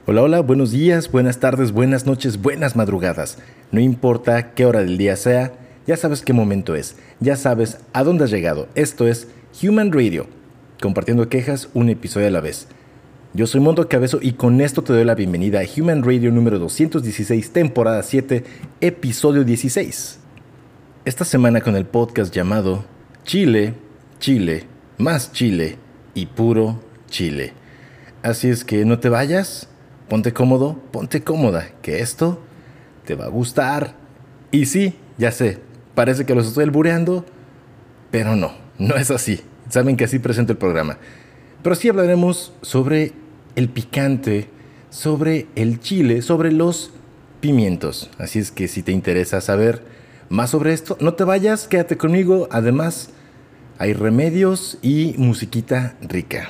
Hola, hola, buenos días, buenas tardes, buenas noches, buenas madrugadas. No importa qué hora del día sea, ya sabes qué momento es, ya sabes a dónde has llegado. Esto es Human Radio, compartiendo quejas un episodio a la vez. Yo soy Mondo Cabezo y con esto te doy la bienvenida a Human Radio número 216, temporada 7, episodio 16. Esta semana con el podcast llamado Chile, Chile, más Chile y puro Chile. Así es que no te vayas. Ponte cómodo, ponte cómoda, que esto te va a gustar. Y sí, ya sé, parece que los estoy albureando, pero no es así. Saben que así presento el programa. Pero sí hablaremos sobre el picante, sobre el chile, sobre los pimientos. Así es que si te interesa saber más sobre esto, no te vayas, quédate conmigo. Además, hay remedios y musiquita rica.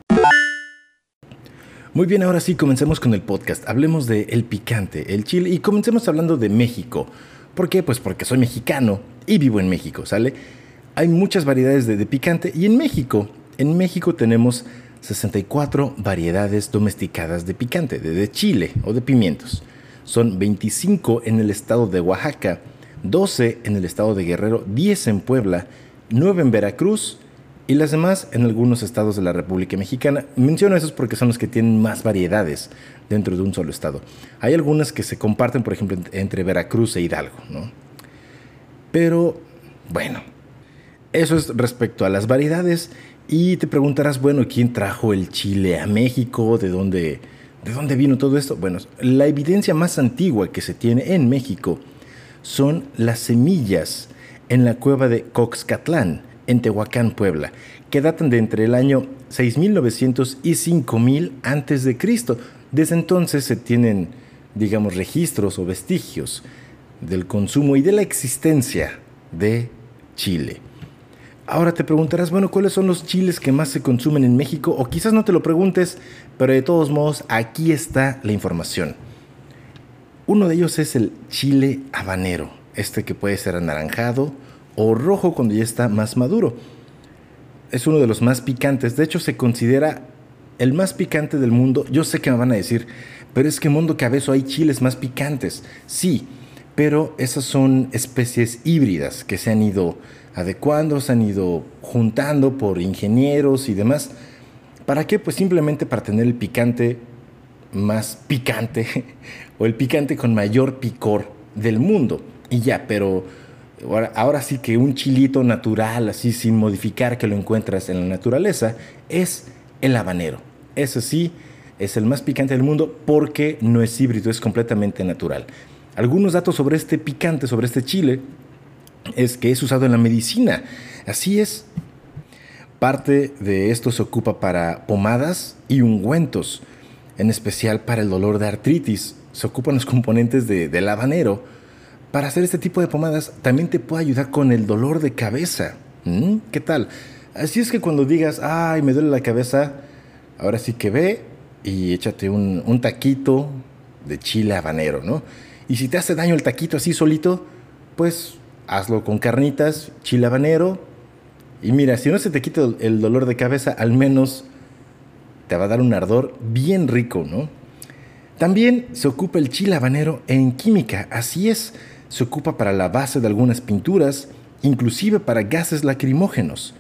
Muy bien, ahora sí, comencemos con el podcast. Hablemos de el picante, el chile y comencemos hablando de México. ¿Por qué? Pues porque soy mexicano y vivo en México, ¿sale? Hay muchas variedades de picante y en México tenemos 64 variedades domesticadas de picante, de chile o de pimientos. Son 25 en el estado de Oaxaca, 12 en el estado de Guerrero, 10 en Puebla, 9 en Veracruz y las demás en algunos estados de la República Mexicana. Menciono esos porque son los que tienen más variedades dentro de un solo estado. Hay algunas que se comparten, por ejemplo, entre Veracruz e Hidalgo, ¿no? Pero, bueno, eso es respecto a las variedades. Y te preguntarás, bueno, ¿quién trajo el chile a México? ¿De dónde vino todo esto? Bueno, la evidencia más antigua que se tiene en México son las semillas en la cueva de Coxcatlán, en Tehuacán, Puebla, que datan de entre el año 6900 y 5000 antes de Cristo. Desde entonces se tienen, digamos, registros o vestigios del consumo y de la existencia de chile. Ahora te preguntarás, bueno, ¿cuáles son los chiles que más se consumen en México? O quizás no te lo preguntes, pero de todos modos, aquí está la información. Uno de ellos es el chile habanero, que puede ser anaranjado o rojo cuando ya está más maduro. Es uno de los más picantes, de hecho se considera el más picante del mundo. Yo sé que me van a decir, pero es que Mondo Cabezo hay chiles más picantes. Sí, pero esas son especies híbridas que se han ido adecuando, se han ido juntando por ingenieros y demás. ¿Para qué? Pues simplemente para tener el picante más picante o el picante con mayor picor del mundo. Y ya, pero ahora sí que un chilito natural, así sin modificar, que lo encuentras en la naturaleza, es el habanero. Ese sí es el más picante del mundo porque no es híbrido, es completamente natural. Algunos datos sobre este picante, sobre este chile, es que es usado en la medicina. Así es. Parte de esto se ocupa para pomadas y ungüentos, en especial para el dolor de artritis. Se ocupan los componentes del habanero. Para hacer este tipo de pomadas también te puede ayudar con el dolor de cabeza. ¿Qué tal? Así es que cuando digas, ay, me duele la cabeza, ahora sí que ve y échate un taquito de chile habanero, ¿no? Y si te hace daño el taquito así solito, pues hazlo con carnitas, chile habanero. Y mira, si no se te quita el dolor de cabeza, al menos te va a dar un ardor bien rico, ¿no? También se ocupa el chile habanero en química, así es. Se ocupa para la base de algunas pinturas, inclusive para gases lacrimógenos.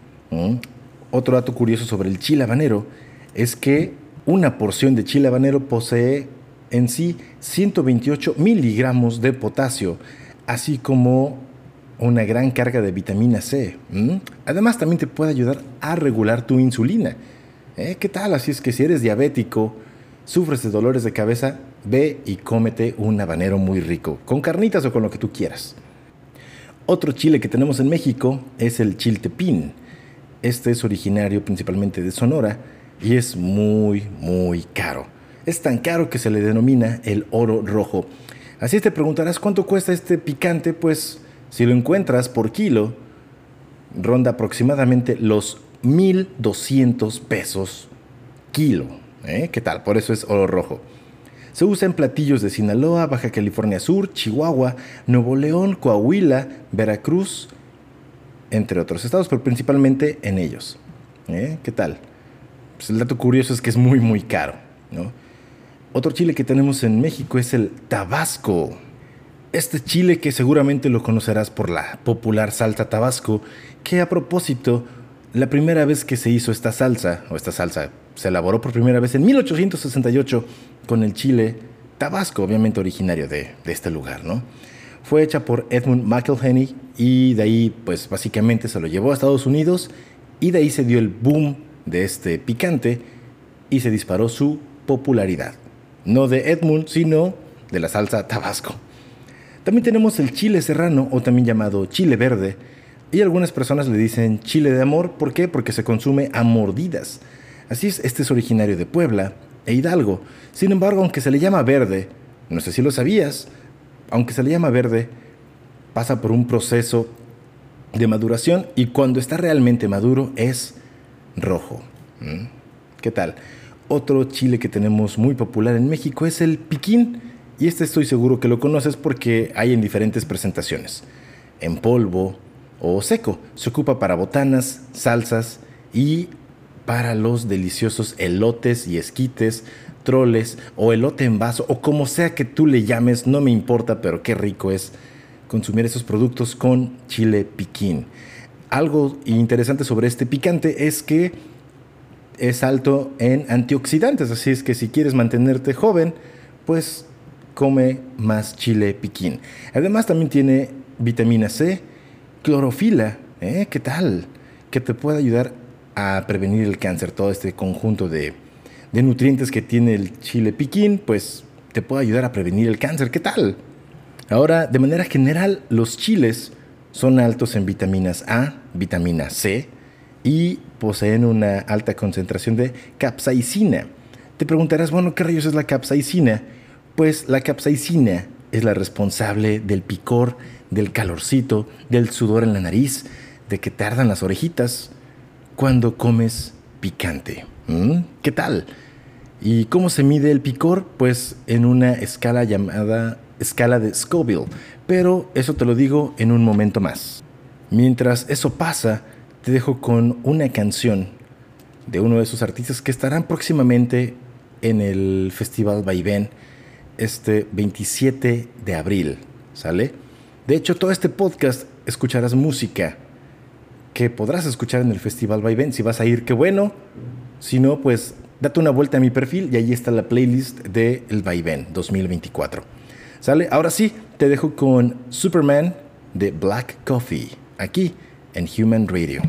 Otro dato curioso sobre el chile habanero es que una porción de chile habanero posee en sí 128 miligramos de potasio, así como una gran carga de vitamina C. Además, también te puede ayudar a regular tu insulina. ¿Qué tal? Así es que si eres diabético, sufres de dolores de cabeza, ve y cómete un habanero muy rico, con carnitas o con lo que tú quieras. Otro chile que tenemos en México es el chiltepín. Este es originario principalmente de Sonora y es muy, muy caro. Es tan caro que se le denomina el oro rojo. Así te preguntarás, ¿cuánto cuesta este picante? Pues si lo encuentras por kilo, ronda aproximadamente los 1,200 pesos kilo. ¿Qué tal? Por eso es oro rojo. Se usa en platillos de Sinaloa, Baja California Sur, Chihuahua, Nuevo León, Coahuila, Veracruz, entre otros estados, pero principalmente en ellos. ¿Qué tal? Pues el dato curioso es que es muy, muy caro, ¿no? Otro chile que tenemos en México es el Tabasco. Este chile que seguramente lo conocerás por la popular salsa Tabasco, que a propósito, la primera vez que se hizo esta salsa se elaboró por primera vez en 1868 con el chile Tabasco, obviamente originario de este lugar, ¿no? Fue hecha por Edmund McIlhenny y de ahí, pues básicamente se lo llevó a Estados Unidos y de ahí se dio el boom de este picante y se disparó su popularidad. No de Edmund, sino de la salsa Tabasco. También tenemos el chile serrano, o también llamado chile verde, y algunas personas le dicen chile de amor. ¿Por qué? Porque se consume a mordidas. Así es, este es originario de Puebla e Hidalgo. Sin embargo, aunque se le llama verde, no sé si lo sabías, aunque se le llama verde, pasa por un proceso de maduración y cuando está realmente maduro es rojo. ¿Qué tal? Otro chile que tenemos muy popular en México es el piquín. Y este estoy seguro que lo conoces porque hay en diferentes presentaciones. En polvo o seco. Se ocupa para botanas, salsas y para los deliciosos elotes y esquites, troles o elote en vaso o como sea que tú le llames, no me importa, pero qué rico es consumir esos productos con chile piquín. Algo interesante sobre este picante es que es alto en antioxidantes, así es que si quieres mantenerte joven, pues come más chile piquín. Además también tiene vitamina C, clorofila, ¿qué tal? Que te puede ayudar a prevenir el cáncer. Todo este conjunto de nutrientes que tiene el chile piquín, pues te puede ayudar a prevenir el cáncer. ¿Qué tal? Ahora, de manera general, los chiles son altos en vitaminas A, vitamina C y poseen una alta concentración de capsaicina. Te preguntarás, bueno, ¿qué rayos es la capsaicina? Pues la capsaicina es la responsable del picor, del calorcito, del sudor en la nariz, de que te ardan las orejitas cuando comes picante. ¿Qué tal? ¿Y cómo se mide el picor? Pues en una escala llamada escala de Scoville, pero eso te lo digo en un momento más. Mientras eso pasa, te dejo con una canción de uno de sus artistas que estarán próximamente en el Festival Vaivén este 27 de abril, ¿sale? De hecho, todo este podcast escucharás música que podrás escuchar en el Festival Vaivén. Si vas a ir, qué bueno. Si no, pues date una vuelta a mi perfil y ahí está la playlist de El Vaivén 2024. ¿Sale? Ahora sí, te dejo con Superman de Black Coffee, aquí en Human Radio.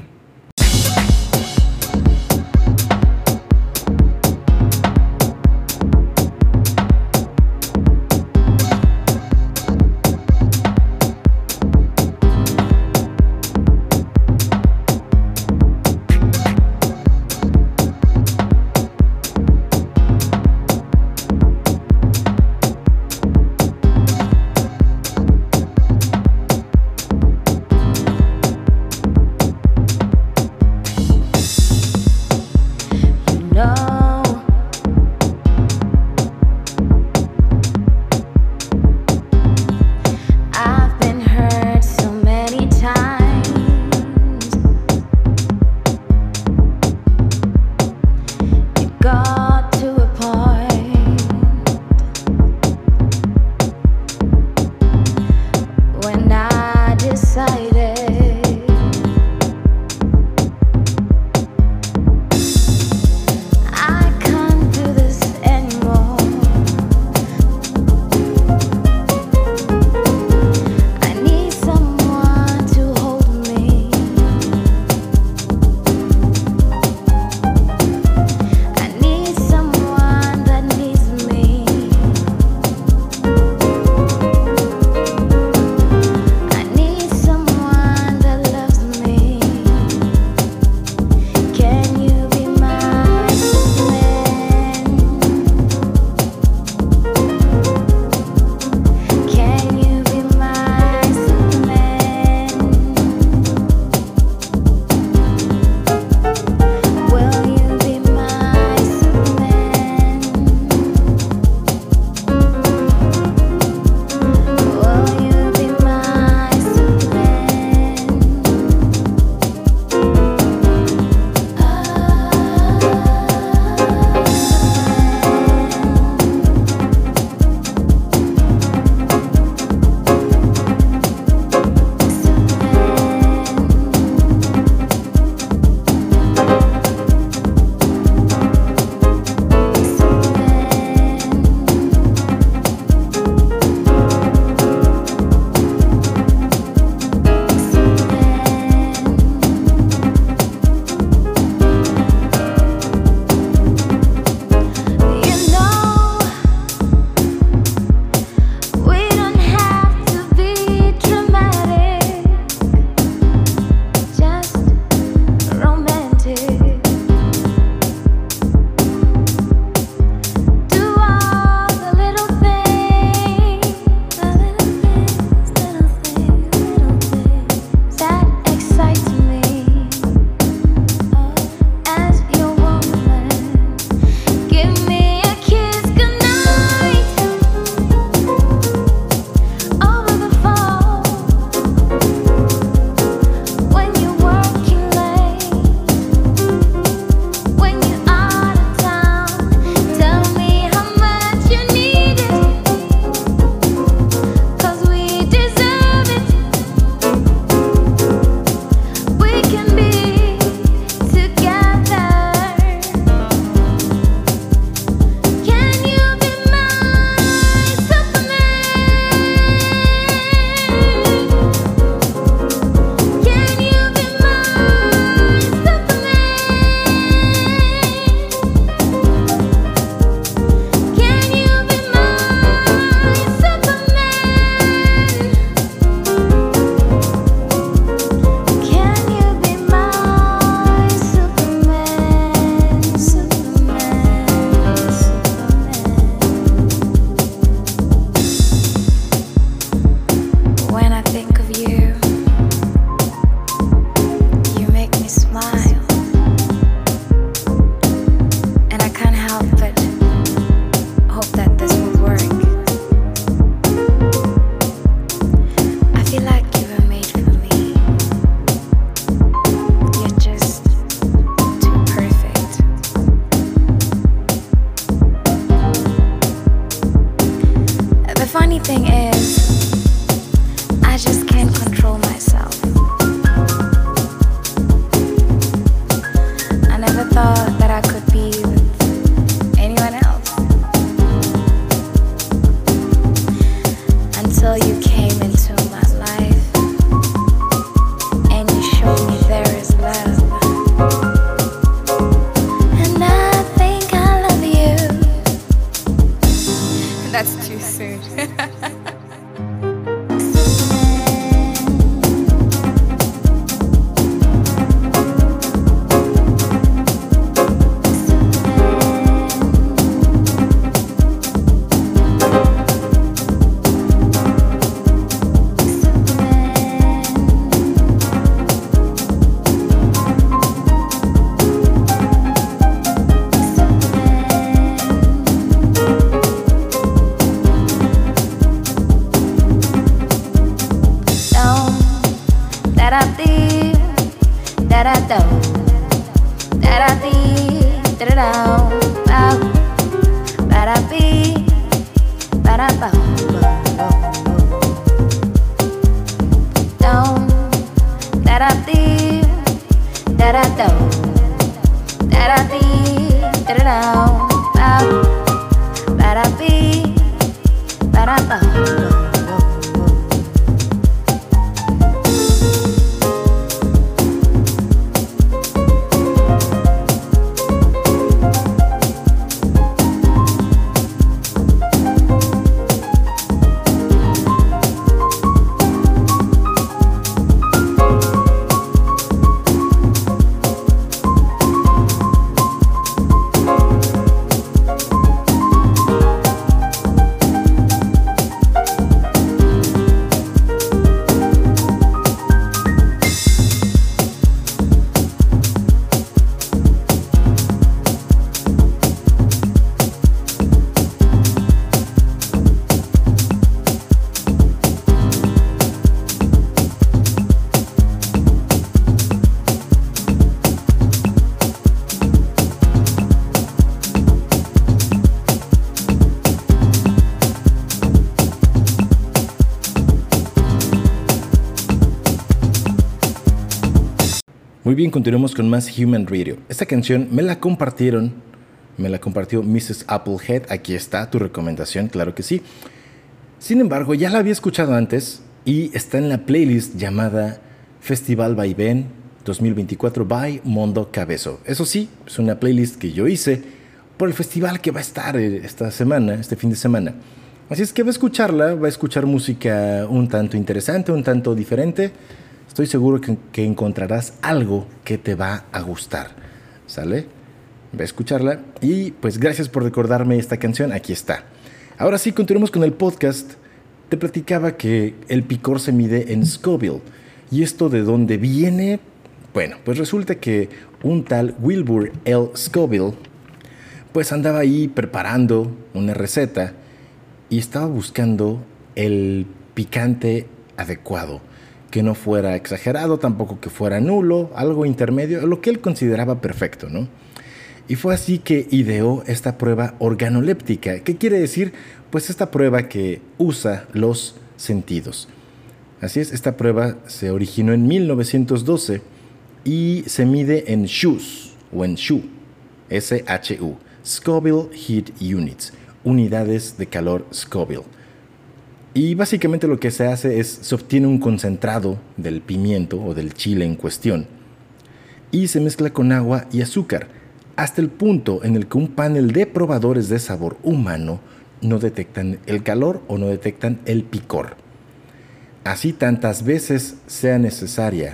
thing is, I just can't control myself. I never thought that I could be with anyone else until you came into my life and you showed me there is love. And I think I love you. That's too soon. Muy bien, continuemos con más Human Radio. Esta canción me la compartió Mrs. Applehead. Aquí está tu recomendación, claro que sí. Sin embargo, ya la había escuchado antes y está en la playlist llamada Festival Vaivén 2024 by Mondo Cabezo. Eso sí, es una playlist que yo hice por el festival que va a estar este fin de semana. Así es que va a escuchar música un tanto interesante, un tanto diferente. Estoy seguro que encontrarás algo que te va a gustar, ¿sale? Ve a escucharla y pues gracias por recordarme esta canción, aquí está. Ahora sí, continuemos con el podcast. Te platicaba que el picor se mide en Scoville. ¿Y esto de dónde viene? Bueno, pues resulta que un tal Wilbur L. Scoville pues andaba ahí preparando una receta y estaba buscando el picante adecuado, que no fuera exagerado, tampoco que fuera nulo, algo intermedio, lo que él consideraba perfecto, ¿no? Y fue así que ideó esta prueba organoléptica. ¿Qué quiere decir? Pues esta prueba que usa los sentidos. Así es, esta prueba se originó en 1912 y se mide en SHUs, o en SHU, S-H-U, Scoville Heat Units, unidades de calor Scoville. Y básicamente lo que se hace es, se obtiene un concentrado del pimiento o del chile en cuestión y se mezcla con agua y azúcar hasta el punto en el que un panel de probadores de sabor humano no detectan el calor o no detectan el picor. Así tantas veces sea necesaria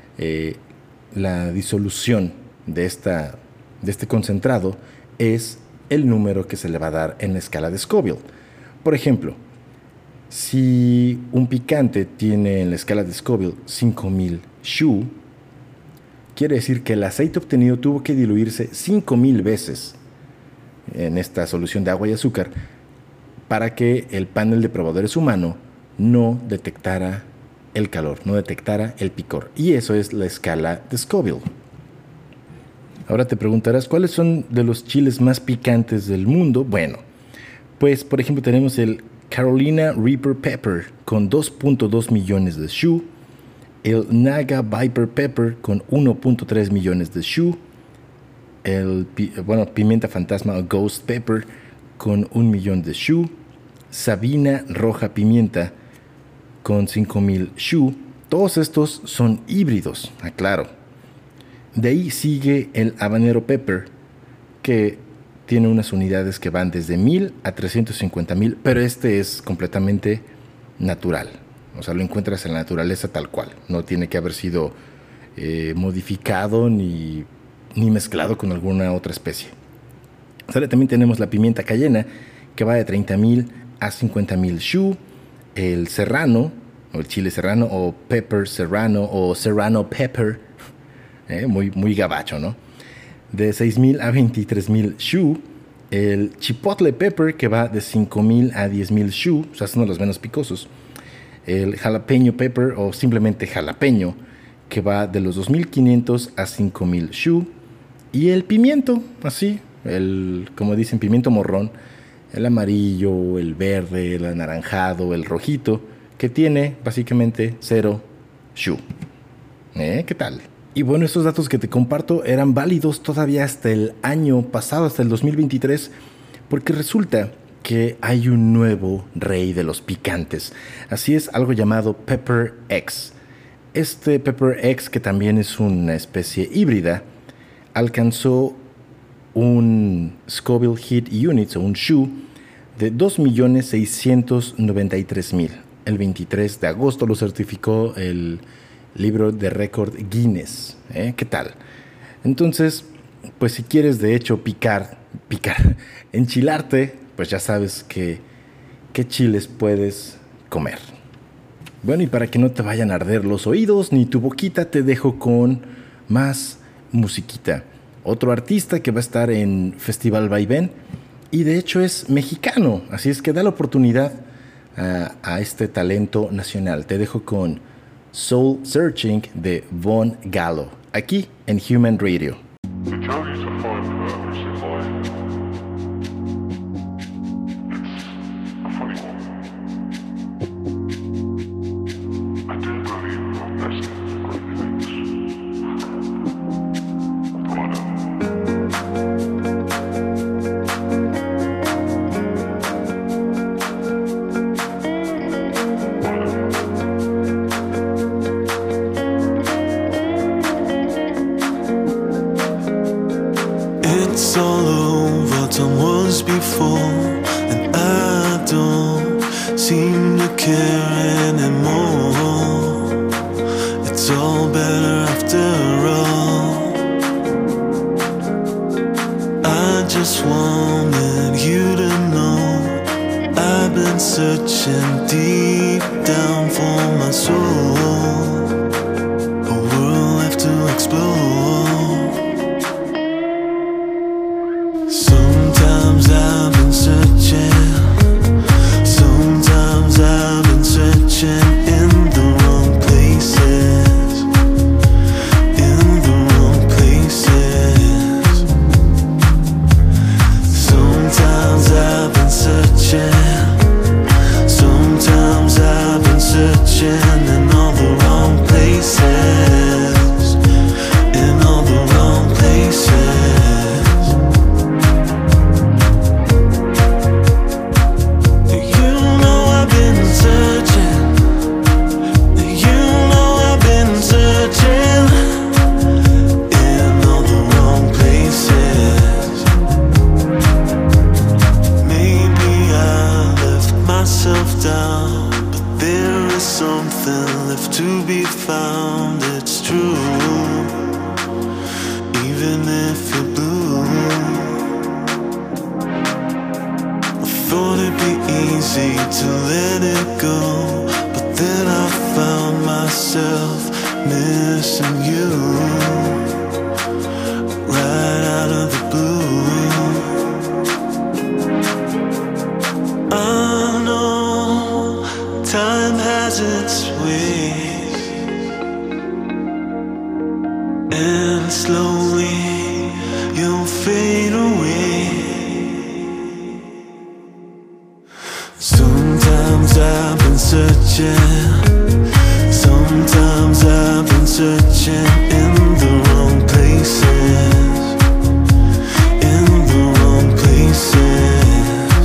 la disolución de este concentrado es el número que se le va a dar en la escala de Scoville. Por ejemplo, si un picante tiene en la escala de Scoville 5000 SHU, quiere decir que el aceite obtenido tuvo que diluirse 5000 veces en esta solución de agua y azúcar para que el panel de probadores humano no detectara el calor, no detectara el picor. Y eso es la escala de Scoville. Ahora te preguntarás, ¿cuáles son de los chiles más picantes del mundo? Bueno, pues por ejemplo tenemos el Carolina Reaper Pepper con 2.2 millones de shu, el Naga Viper Pepper con 1.3 millones de shu, pimienta fantasma o Ghost Pepper con 1 millón de shu, Sabina Roja Pimienta con 5,000 shu. Todos estos son híbridos, aclaro. De ahí sigue el Habanero Pepper, que tiene unas unidades que van desde 1,000 a 350,000, pero este es completamente natural. O sea, lo encuentras en la naturaleza tal cual. No tiene que haber sido modificado ni mezclado con alguna otra especie. También tenemos la pimienta cayena, que va de 30,000 a 50,000 shu. El serrano, o el chile serrano, o pepper serrano, o serrano pepper, muy gabacho, ¿no? De 6,000 a 23,000 shu. El chipotle pepper, que va de 5,000 a 10,000 shu, o sea, es uno de los menos picosos. El jalapeño pepper, o simplemente jalapeño, que va de los 2,500 a 5,000 shu. Y el pimiento, así, como dicen, pimiento morrón, el amarillo, el verde, el anaranjado, el rojito, que tiene básicamente 0 shu. ¿Qué tal? Y bueno, estos datos que te comparto eran válidos todavía hasta el año pasado, hasta el 2023, porque resulta que hay un nuevo rey de los picantes. Así es, algo llamado Pepper X. Este Pepper X, que también es una especie híbrida, alcanzó un Scoville Heat Units o un shu de 2,693,000. El 23 de agosto lo certificó el libro de récord Guinness. ¿Qué tal? Entonces, pues si quieres de hecho picar, enchilarte, pues ya sabes qué chiles puedes comer. Bueno, y para que no te vayan a arder los oídos ni tu boquita, te dejo con más musiquita. Otro artista que va a estar en Festival Vaivén y de hecho es mexicano, así es que da la oportunidad a este talento nacional. Te dejo con Soul Searching de Von Gallo, aquí en Human Radio. It's all over, time was before, and I don't seem to care anymore. It's all better after all. I just wanted you to know I've been searching deep down for my soul, a world left to explore. Sometimes I've been searching, sometimes I've been searching in the wrong places, in the wrong places. Sometimes I've been searching, sometimes I've been searching in all the wrong places, in all the wrong places. To be found, it's true. Even if you're blue, I thought it'd be easy to let it go, but then I found myself missing you right out of the blue. I know time has its way, and slowly you'll fade away. Sometimes searching. Sometimes I've been searching in the wrong places. In the wrong places.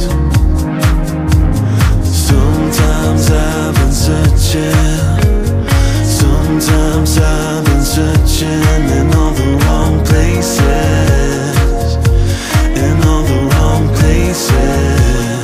Sometimes I've been searching. Sometimes I've been searching in all the wrong places. In all the wrong places.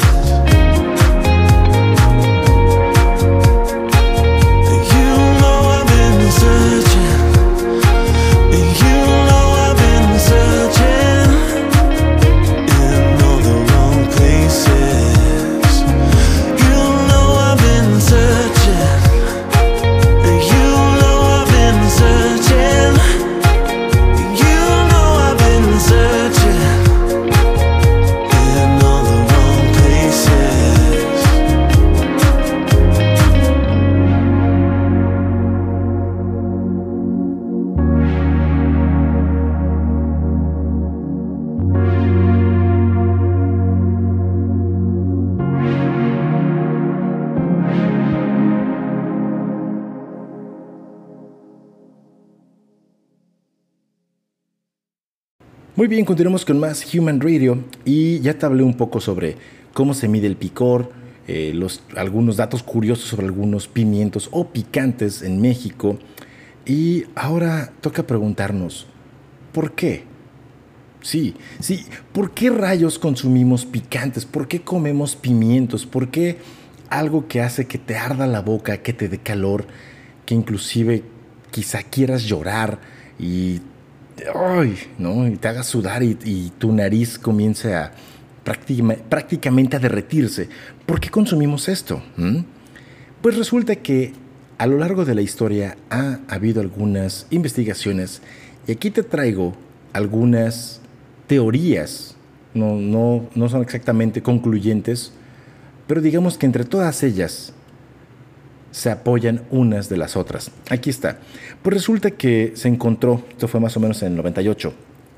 Muy bien, continuamos con más Human Radio y ya te hablé un poco sobre cómo se mide el picor, algunos datos curiosos sobre algunos pimientos o picantes en México y ahora toca preguntarnos, ¿por qué? Sí, ¿por qué rayos consumimos picantes? ¿Por qué comemos pimientos? ¿Por qué algo que hace que te arda la boca, que te dé calor, que inclusive quizá quieras llorar y ¿no? Y te haga sudar y tu nariz comience a prácticamente a derretirse? ¿Por qué consumimos esto? Pues resulta que a lo largo de la historia ha habido algunas investigaciones y aquí te traigo algunas teorías, no son exactamente concluyentes, pero digamos que entre todas ellas se apoyan unas de las otras. Aquí está. Pues resulta que se encontró, esto fue más o menos en el 98,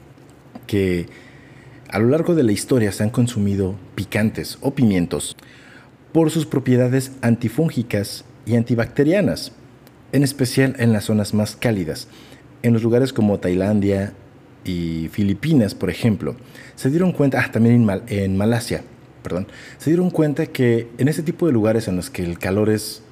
que a lo largo de la historia se han consumido picantes o pimientos por sus propiedades antifúngicas y antibacterianas, en especial en las zonas más cálidas. En los lugares como Tailandia y Filipinas, por ejemplo, se dieron cuenta, también en Malasia, se dieron cuenta que en ese tipo de lugares en los que el calor es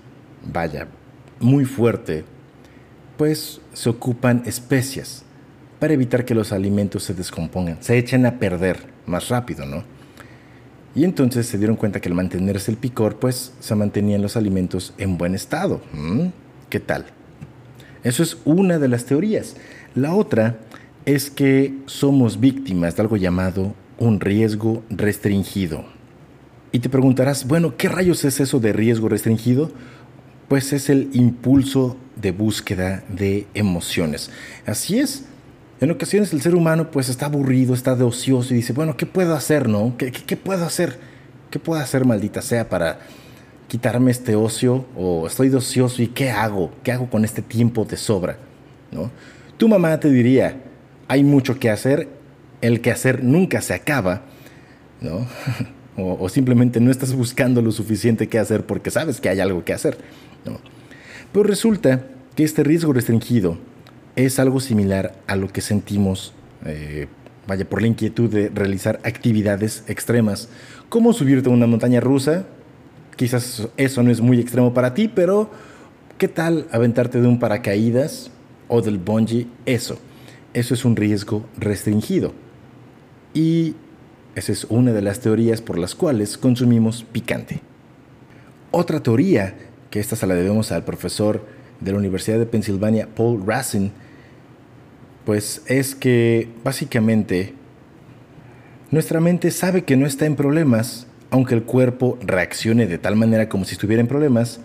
muy fuerte, pues se ocupan especias para evitar que los alimentos se descompongan, se echen a perder más rápido, ¿no? Y entonces se dieron cuenta que al mantenerse el picor, pues se mantenían los alimentos en buen estado. ¿Qué tal? Eso es una de las teorías. La otra es que somos víctimas de algo llamado un riesgo restringido. Y te preguntarás, bueno, ¿qué rayos es eso de riesgo restringido? Pues es el impulso de búsqueda de emociones. Así es. En ocasiones el ser humano pues está aburrido, está de ocioso y dice, bueno, ¿qué puedo hacer, no? ¿Qué puedo hacer? ¿Qué puedo hacer, maldita sea, para quitarme este ocio? O estoy de ocioso y ¿qué hago? ¿Qué hago con este tiempo de sobra? ¿No? Tu mamá te diría, hay mucho que hacer, el quehacer nunca se acaba, ¿no? o simplemente no estás buscando lo suficiente que hacer porque sabes que hay algo que hacer, ¿no? Pero resulta que este riesgo restringido es algo similar a lo que sentimos, por la inquietud de realizar actividades extremas, como subirte a una montaña rusa. Quizás eso no es muy extremo para ti, pero ¿qué tal aventarte de un paracaídas o del bungee? Eso es un riesgo restringido. Y esa es una de las teorías por las cuales consumimos picante. Otra teoría, que esta se la debemos al profesor de la Universidad de Pensilvania, Paul Racine, pues es que básicamente nuestra mente sabe que no está en problemas, aunque el cuerpo reaccione de tal manera como si estuviera en problemas,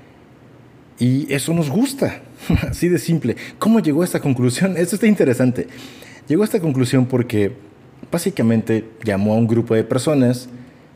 y eso nos gusta, así de simple. ¿Cómo llegó a esta conclusión? Esto está interesante. Llegó a esta conclusión porque básicamente llamó a un grupo de personas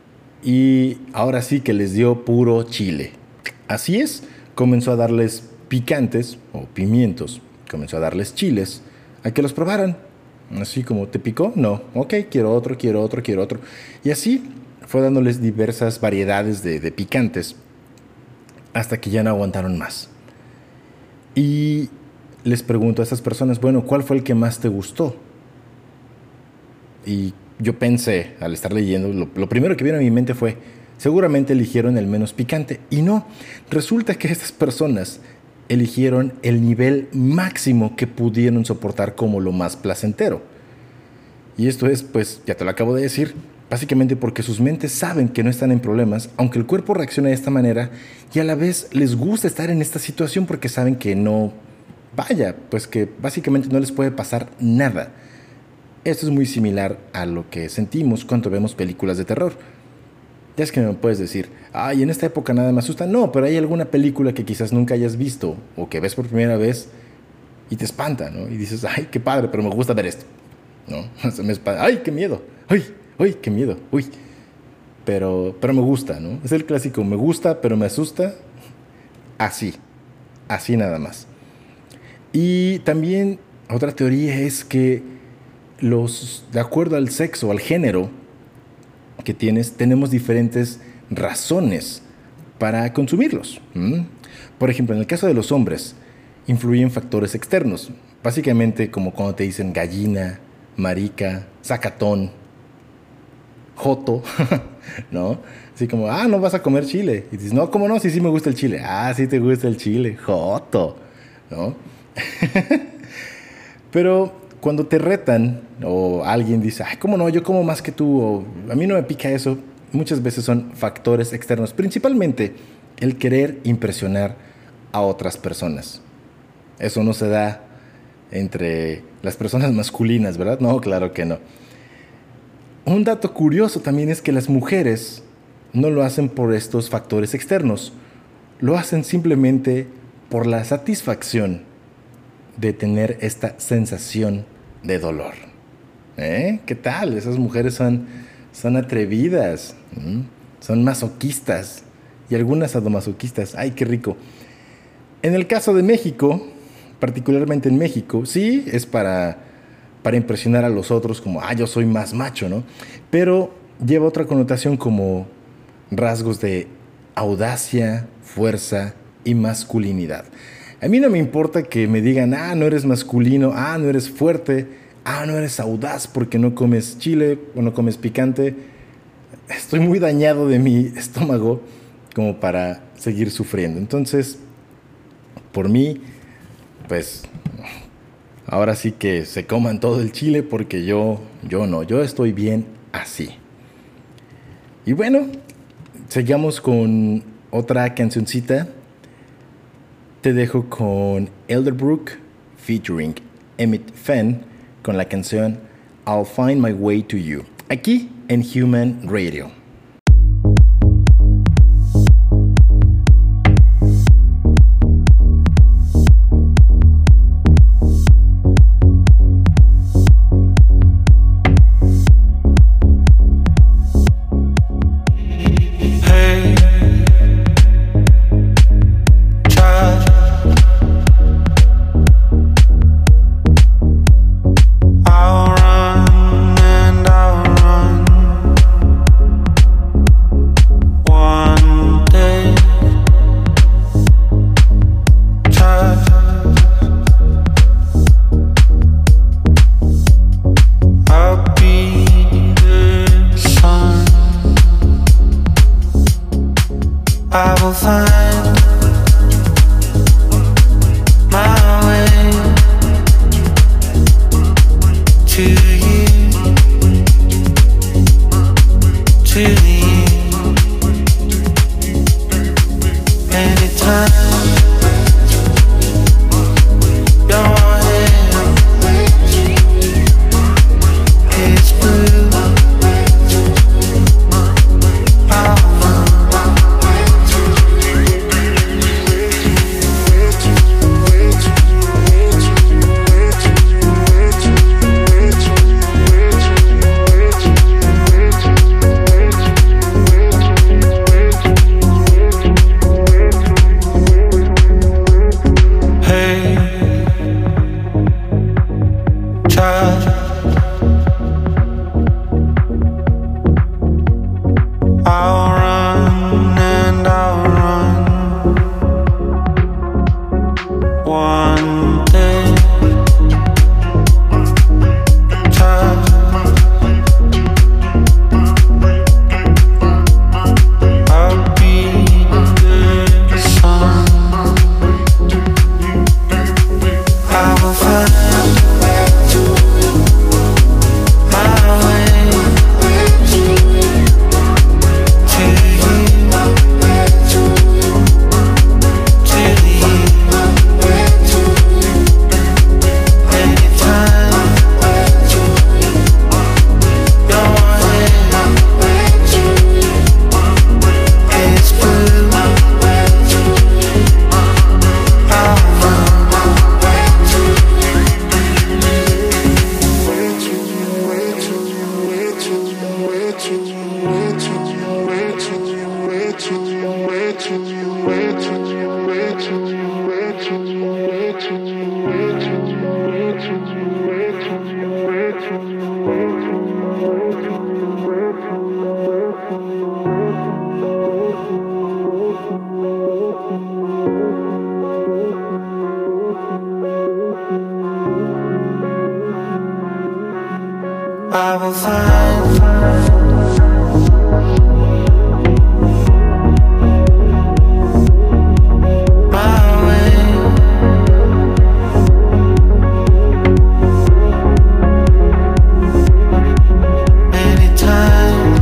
y ahora sí que les dio puro chile. Así es, comenzó a darles picantes o pimientos, comenzó a darles chiles a que los probaran. Así como, ¿te picó? No. Ok, quiero otro. Y así fue dándoles diversas variedades de picantes. hasta que ya no aguantaron más. Y les pregunto a estas personas, bueno, ¿cuál fue el que más te gustó? Y yo pensé, al estar leyendo, lo primero que vino a mi mente fue, seguramente eligieron el menos picante. Y no, resulta que estas personas eligieron el nivel máximo que pudieron soportar como lo más placentero. Y esto es, pues, ya te lo acabo de decir, básicamente porque sus mentes saben que no están en problemas, aunque el cuerpo reacciona de esta manera, y a la vez les gusta estar en esta situación porque saben que no, vaya, pues que básicamente no les puede pasar nada. Esto es muy similar a lo que sentimos cuando vemos películas de terror. Ya es que me puedes decir, ay, en esta época nada me asusta. No, pero hay alguna película que quizás nunca hayas visto o que ves por primera vez y te espanta, ¿no? Y dices, ay, qué padre, pero me gusta ver esto, ¿no? Se me espanta, ay, qué miedo, ay, qué miedo, uy. Pero me gusta, ¿no? Es el clásico, me gusta, pero me asusta. Así nada más. Y también otra teoría es que de acuerdo al sexo, al género que tienes, tenemos diferentes razones para consumirlos. Por ejemplo, en el caso de los hombres, influyen factores externos. Básicamente como cuando te dicen gallina, marica, sacatón, joto, ¿no? Así como, no vas a comer chile. Y dices, no, ¿cómo no? Sí me gusta el chile. Sí te gusta el chile, joto, ¿no? Pero cuando te retan o alguien dice, ay, ¿cómo no? Yo como más que tú, o a mí no me pica eso, muchas veces son factores externos, principalmente el querer impresionar a otras personas. Eso no se da entre las personas masculinas, ¿verdad? No, claro que no. Un dato curioso también es que las mujeres no lo hacen por estos factores externos, lo hacen simplemente por la satisfacción de tener esta sensación de dolor. ¿Qué tal? Esas mujeres son atrevidas, son masoquistas y algunas sadomasoquistas. ¡Ay, qué rico! En el caso de México, particularmente en México, sí, es para impresionar a los otros como, yo soy más macho, ¿no? Pero lleva otra connotación como rasgos de audacia, fuerza y masculinidad. A mí no me importa que me digan, no eres masculino, no eres fuerte, no eres audaz porque no comes chile o no comes picante. Estoy muy dañado de mi estómago como para seguir sufriendo. Entonces, por mí, pues, ahora sí que se coman todo el chile porque yo no, yo estoy bien así. Y bueno, sigamos con otra cancioncita. Te dejo con Elderbrook featuring Emmett Fenn con la canción I'll Find My Way to You, aquí en Human Radio. I'll find my way. Anytime.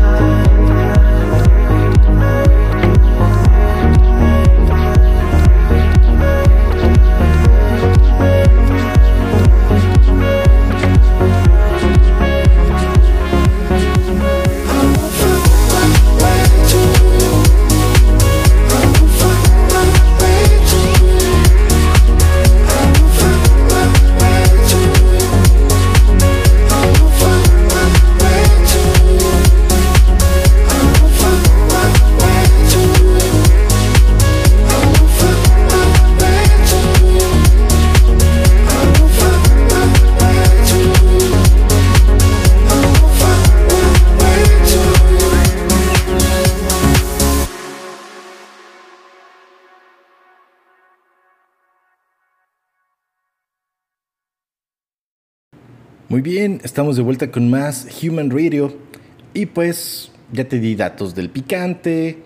Muy bien, estamos de vuelta con más Human Radio. Y pues ya te di datos del picante,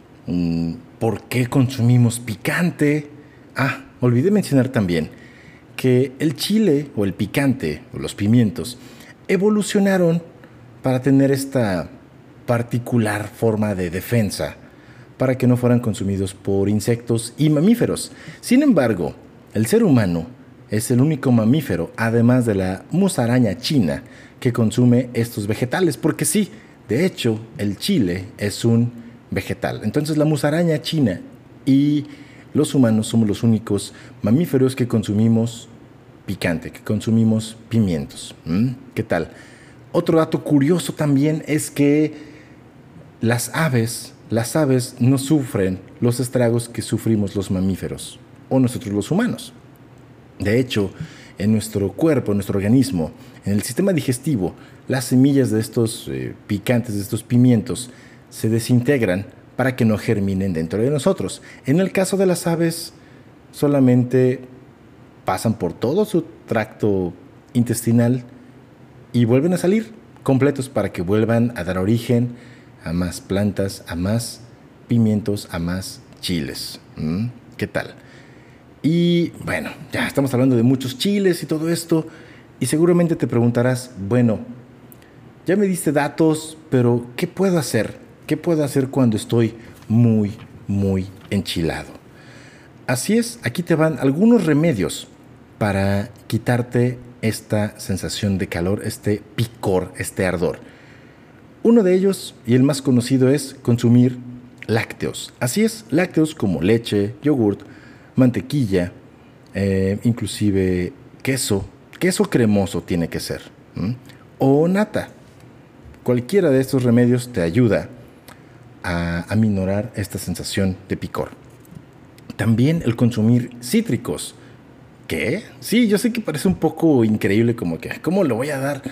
por qué consumimos picante. Olvidé mencionar también que el chile o el picante o los pimientos evolucionaron para tener esta particular forma de defensa para que no fueran consumidos por insectos y mamíferos. Sin embargo, el ser humano es el único mamífero, además de la musaraña china, que consume estos vegetales. Porque sí, de hecho, el chile es un vegetal. Entonces la musaraña china y los humanos somos los únicos mamíferos que consumimos picante, que consumimos pimientos. ¿Qué tal? Otro dato curioso también es que las aves no sufren los estragos que sufrimos los mamíferos o nosotros los humanos. De hecho, en nuestro cuerpo, en nuestro organismo, en el sistema digestivo, las semillas de estos picantes, de estos pimientos, se desintegran para que no germinen dentro de nosotros. En el caso de las aves, solamente pasan por todo su tracto intestinal y vuelven a salir completos para que vuelvan a dar origen a más plantas, a más pimientos, a más chiles. ¿Qué tal? Y bueno, ya estamos hablando de muchos chiles y todo esto, y seguramente te preguntarás, bueno, ya me diste datos, pero ¿qué puedo hacer? ¿Qué puedo hacer cuando estoy muy, muy enchilado? Así es, aquí te van algunos remedios para quitarte esta sensación de calor, este picor, este ardor. Uno de ellos, y el más conocido, es consumir lácteos. Así es, lácteos como leche, yogurt, mantequilla, inclusive queso cremoso tiene que ser, o nata. Cualquiera de estos remedios te ayuda a aminorar esta sensación de picor. También el consumir cítricos. ¿Qué? Sí, yo sé que parece un poco increíble, como que, ¿cómo le voy a dar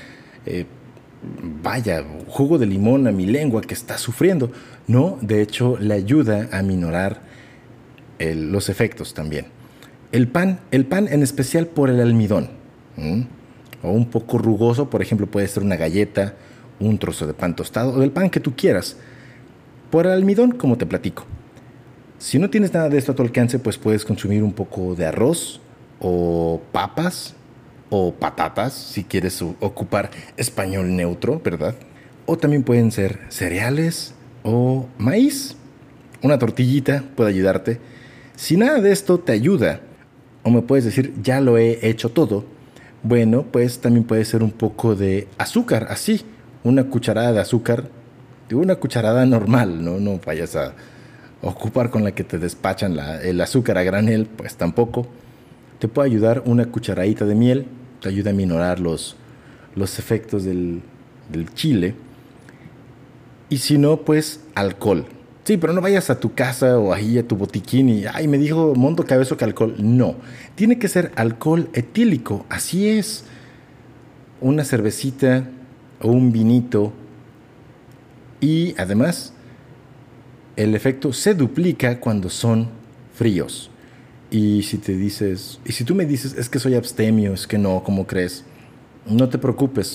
jugo de limón a mi lengua que está sufriendo? No, de hecho, le ayuda a aminorar los efectos también. El pan en especial por el almidón, o un poco rugoso, por ejemplo, puede ser una galleta, un trozo de pan tostado, o del pan que tú quieras. Por el almidón, como te platico. Si no tienes nada de esto a tu alcance, pues puedes consumir un poco de arroz, o papas, o patatas, si quieres ocupar español neutro, ¿verdad? O también pueden ser cereales o maíz. Una tortillita puede ayudarte. Si nada de esto te ayuda, o me puedes decir, ya lo he hecho todo, bueno, pues también puede ser un poco de azúcar, así, una cucharada de azúcar, de una cucharada normal, no vayas a ocupar con la que te despachan el azúcar a granel, pues tampoco. Te puede ayudar una cucharadita de miel, te ayuda a minorar los efectos del chile. Y si no, pues alcohol. Sí, pero no vayas a tu casa o ahí a tu botiquín y me dijo Monto Cabezo que alcohol. No, tiene que ser alcohol etílico, así es. Una cervecita o un vinito. Y además, el efecto se duplica cuando son fríos. Y si tú me dices, es que soy abstemio, es que no, ¿cómo crees? No te preocupes,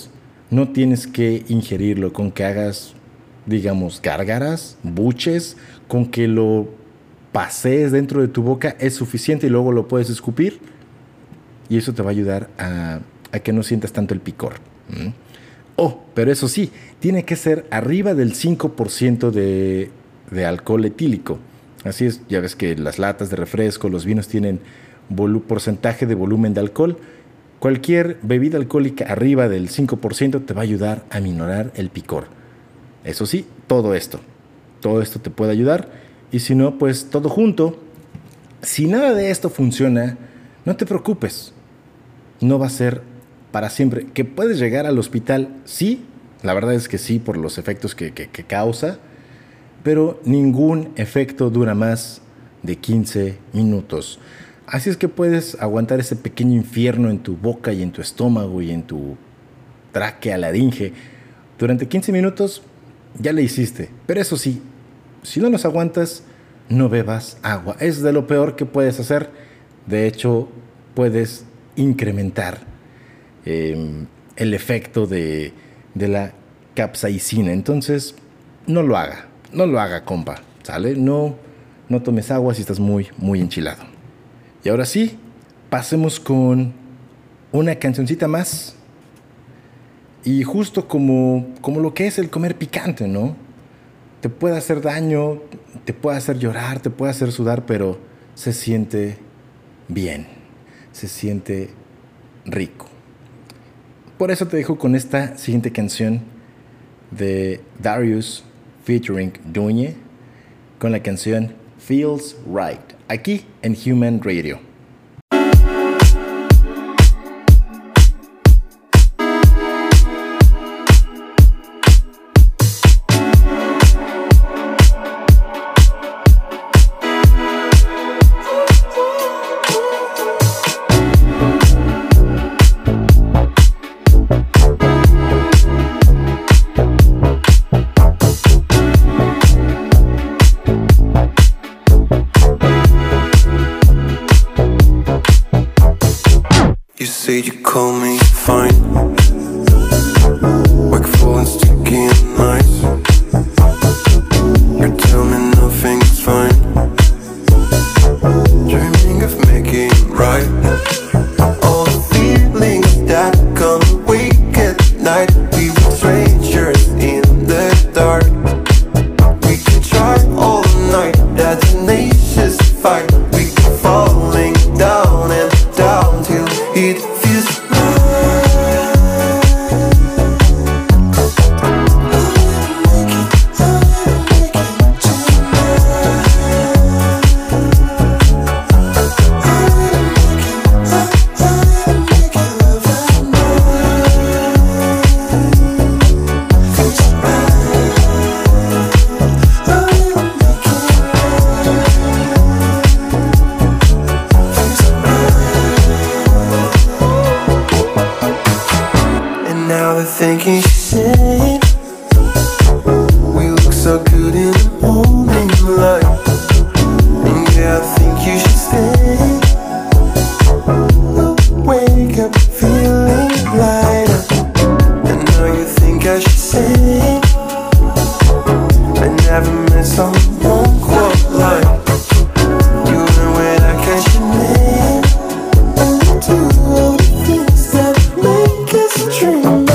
No tienes que ingerirlo, con que hagas, digamos, gárgaras, buches, con que lo pasees dentro de tu boca es suficiente y luego lo puedes escupir. Y eso te va a ayudar a que no sientas tanto el picor. Oh, pero eso sí, tiene que ser arriba del 5% de alcohol etílico. Así es, ya ves que las latas de refresco, los vinos tienen porcentaje de volumen de alcohol. Cualquier bebida alcohólica arriba del 5% te va a ayudar a minorar el picor. Eso sí, todo esto te puede ayudar. Y si no, pues todo junto. Si nada de esto funciona, no te preocupes. No va a ser para siempre. ¿Que puedes llegar al hospital? Sí, la verdad es que sí, por los efectos que causa. Pero ningún efecto dura más de 15 minutos. Así es que puedes aguantar ese pequeño infierno en tu boca y en tu estómago y en tu tráquea, laringe. Durante 15 minutos ya le hiciste. Pero eso sí, si no los aguantas, no bebas agua. Es de lo peor que puedes hacer. De hecho, puedes incrementar el efecto de la capsaicina. Entonces, no lo haga, compa, ¿sale? No tomes agua si estás muy, muy enchilado. Y ahora sí, pasemos con una cancioncita más. Y justo como lo que es el comer picante, ¿no? Te puede hacer daño, te puede hacer llorar, te puede hacer sudar, pero se siente bien, se siente rico. Por eso te dejo con esta siguiente canción de Darius featuring Duñe, con la canción Feels Right, aquí en Human Radio. Say you call me fine, wakeful and sticky and nice. You tell me nothing's fine, dreaming of making it right. All the feelings that come weak at night. We were strangers in the dark. We could try all night, that's a nation's fight. We keep falling down and down till it feels thinking she said we look so good in the morning light. And yeah, I think you should stay. We'll wake up feeling lighter. And now you think I should say I never met someone quite like you. And when I catch your name, I do all the things that make us dream.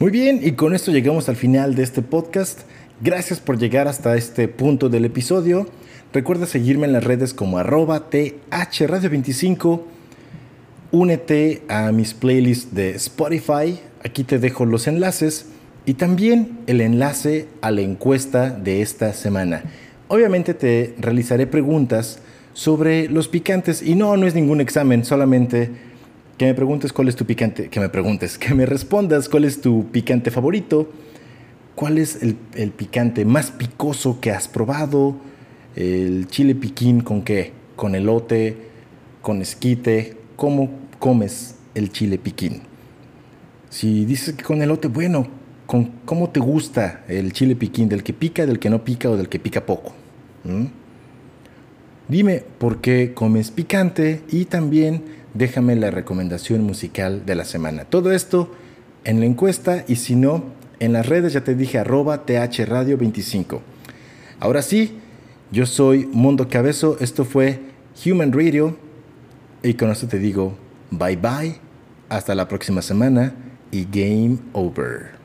Muy bien, y con esto llegamos al final de este podcast. Gracias por llegar hasta este punto del episodio. Recuerda seguirme en las redes como @thradio25. Únete a mis playlists de Spotify. Aquí te dejo los enlaces y también el enlace a la encuesta de esta semana. Obviamente te realizaré preguntas sobre los picantes y no es ningún examen, solamente que me preguntes cuál es tu picante, que me respondas cuál es tu picante favorito, cuál es el picante más picoso que has probado, el chile piquín con qué, con elote, con esquite, cómo comes el chile piquín. Si dices que con elote, bueno, ¿cómo te gusta el chile piquín? ¿Del que pica, del que no pica o del que pica poco? Dime por qué comes picante y también déjame la recomendación musical de la semana. Todo esto en la encuesta y si no, en las redes ya te dije @thradio25. Ahora sí, yo soy Mundo Cabezo, esto fue Human Radio y con esto te digo bye bye, hasta la próxima semana y game over.